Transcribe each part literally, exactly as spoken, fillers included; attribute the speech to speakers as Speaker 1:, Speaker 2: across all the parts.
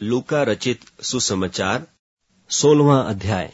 Speaker 1: लूका रचित सुसमाचार सोलहवां अध्याय।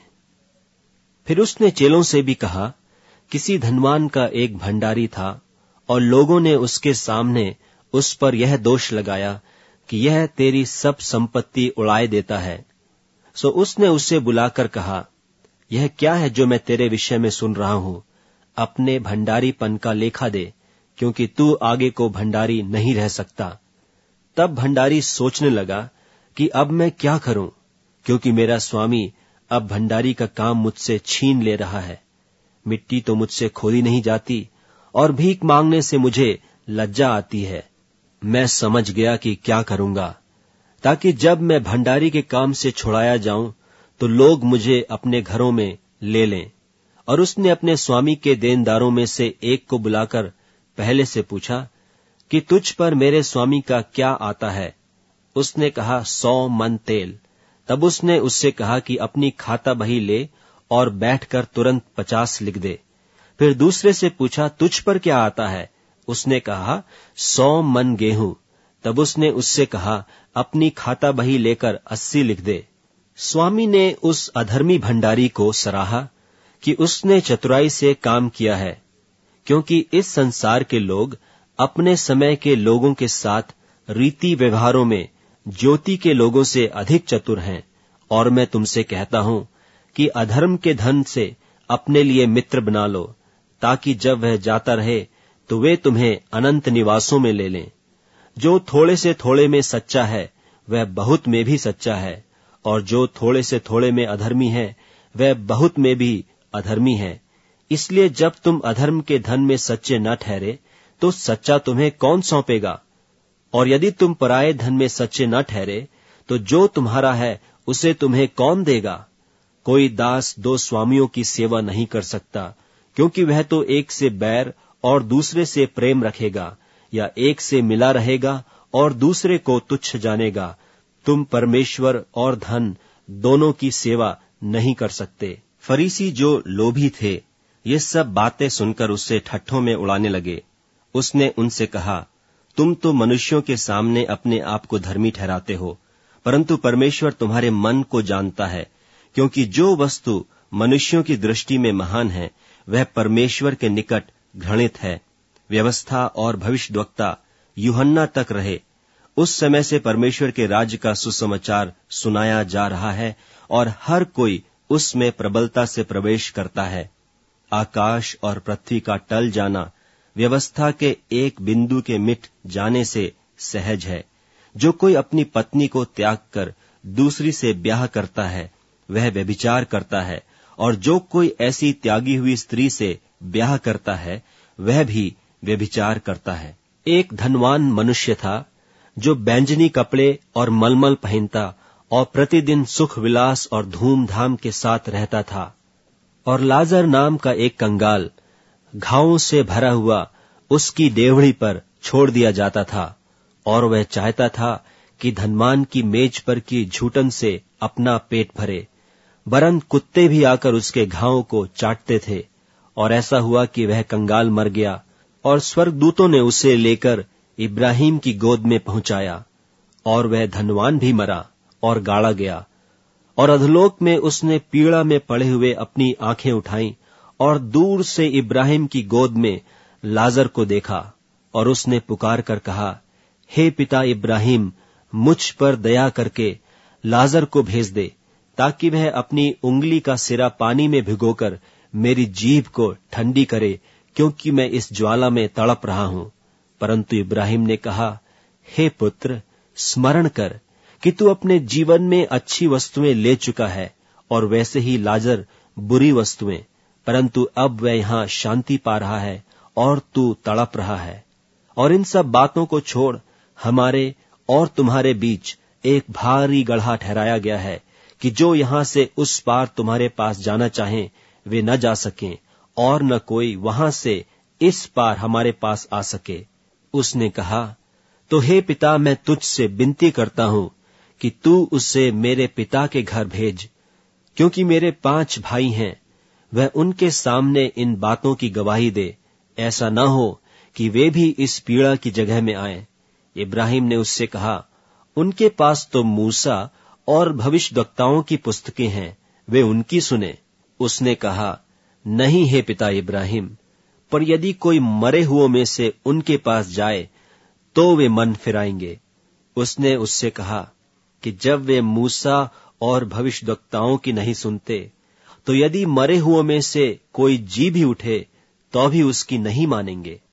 Speaker 1: फिर उसने चेलों से भी कहा, किसी धनवान का एक भंडारी था और लोगों ने उसके सामने उस पर यह दोष लगाया कि यह तेरी सब संपत्ति उड़ाए देता है। सो उसने उसे बुलाकर कहा, यह क्या है जो मैं तेरे विषय में सुन रहा हूं? अपने भंडारीपन का लेखा दे, क्योंकि तू आगे को भंडारी नहीं रह सकता। तब भंडारी सोचने लगा कि अब मैं क्या करूं, क्योंकि मेरा स्वामी अब भंडारी का काम मुझसे छीन ले रहा है। मिट्टी तो मुझसे खोदी नहीं जाती और भीख मांगने से मुझे लज्जा आती है। मैं समझ गया कि क्या करूंगा, ताकि जब मैं भंडारी के काम से छुड़ाया जाऊं तो लोग मुझे अपने घरों में ले लें। और उसने अपने स्वामी के देनदारों में से एक को बुलाकर पहले से पूछा कि तुझ पर मेरे स्वामी का क्या आता है? उसने कहा, सौ मन तेल। तब उसने उससे कहा कि अपनी खाता बही ले और बैठकर तुरंत पचास लिख दे। फिर दूसरे से पूछा, तुझ पर क्या आता है? उसने कहा, सौ मन गेहूं। तब उसने उससे कहा, अपनी खाता बही लेकर अस्सी लिख दे। स्वामी ने उस अधर्मी भंडारी को सराहा कि उसने चतुराई से काम किया है, क्योंकि इस संसार के लोग अपने समय के लोगों के साथ रीति व्यवहारों में ज्योति के लोगों से अधिक चतुर हैं। और मैं तुमसे कहता हूं कि अधर्म के धन से अपने लिए मित्र बना लो, ताकि जब वह जाता रहे तो वे तुम्हें अनंत निवासों में ले लें। जो थोड़े से थोड़े में सच्चा है वह बहुत में भी सच्चा है, और जो थोड़े से थोड़े में अधर्मी है वह बहुत में भी अधर्मी है। इसलिए जब तुम अधर्म के धन में सच्चे न ठहरे तो सच्चा तुम्हें कौन सौंपेगा? और यदि तुम पराये धन में सच्चे न ठहरे तो जो तुम्हारा है उसे तुम्हें कौन देगा? कोई दास दो स्वामियों की सेवा नहीं कर सकता, क्योंकि वह तो एक से बैर और दूसरे से प्रेम रखेगा, या एक से मिला रहेगा और दूसरे को तुच्छ जानेगा। तुम परमेश्वर और धन दोनों की सेवा नहीं कर सकते। फरीसी जो लोभी थे ये सब बातें सुनकर उससे ठट्ठों में उड़ाने लगे। उसने उनसे कहा, तुम तो मनुष्यों के सामने अपने आप को धर्मी ठहराते हो, परंतु परमेश्वर तुम्हारे मन को जानता है, क्योंकि जो वस्तु मनुष्यों की दृष्टि में महान है वह परमेश्वर के निकट घृणित है। व्यवस्था और भविष्यद्वक्ता यूहन्ना तक रहे, उस समय से परमेश्वर के राज्य का सुसमाचार सुनाया जा रहा है, और हर कोई उसमें प्रबलता से प्रवेश करता है। आकाश और पृथ्वी का टल जाना व्यवस्था के एक बिंदु के मिट जाने से सहज है। जो कोई अपनी पत्नी को त्याग कर दूसरी से ब्याह करता है वह व्यभिचार करता है, और जो कोई ऐसी त्यागी हुई स्त्री से ब्याह करता है वह भी व्यभिचार करता है। एक धनवान मनुष्य था जो बैंजनी कपड़े और मलमल पहनता और प्रतिदिन सुख विलास और धूमधाम के साथ रहता था। और लाजर नाम का एक कंगाल घावों से भरा हुआ उसकी डेवढ़ी पर छोड़ दिया जाता था, और वह चाहता था कि धनवान की मेज पर की झूठन से अपना पेट भरे, वरन कुत्ते भी आकर उसके घावों को चाटते थे। और ऐसा हुआ कि वह कंगाल मर गया, और स्वर्गदूतों ने उसे लेकर इब्राहिम की गोद में पहुंचाया, और वह धनवान भी मरा और गाड़ा गया। और अधोलोक में उसने पीड़ा में पड़े हुए अपनी आंखें उठाईं और दूर से इब्राहिम की गोद में लाजर को देखा, और उसने पुकार कर कहा, हे पिता इब्राहिम, मुझ पर दया करके लाजर को भेज दे, ताकि वह अपनी उंगली का सिरा पानी में भिगोकर मेरी जीभ को ठंडी करे, क्योंकि मैं इस ज्वाला में तड़प रहा हूं। परंतु इब्राहिम ने कहा, हे पुत्र, स्मरण कर कि तू अपने जीवन में अच्छी वस्तुएं ले चुका है, और वैसे ही लाजर बुरी वस्तुएं, परंतु अब वह यहां शांति पा रहा है और तू तड़प रहा है। और इन सब बातों को छोड़ हमारे और तुम्हारे बीच एक भारी गढ़ा ठहराया गया है, कि जो यहां से उस पार तुम्हारे पास जाना चाहें वे न जा सकें, और न कोई वहां से इस पार हमारे पास आ सके। उसने कहा, तो हे पिता, मैं तुझसे विनती करता हूं कि तू उसे मेरे पिता के घर भेज, क्योंकि मेरे पांच भाई हैं। वह उनके सामने इन बातों की गवाही दे, ऐसा न हो कि वे भी इस पीड़ा की जगह में आए। इब्राहिम ने उससे कहा, उनके पास तो मूसा और भविष्यद्वक्ताओं की पुस्तकें हैं, वे उनकी सुने। उसने कहा, नहीं हे पिता इब्राहिम, पर यदि कोई मरे हुओं में से उनके पास जाए तो वे मन फिराएंगे। उसने उससे कहा कि जब वे मूसा और भविष्यद्वक्ताओं की नहीं सुनते, तो यदि मरे हुओं में से कोई जी भी उठे तो भी उसकी नहीं मानेंगे।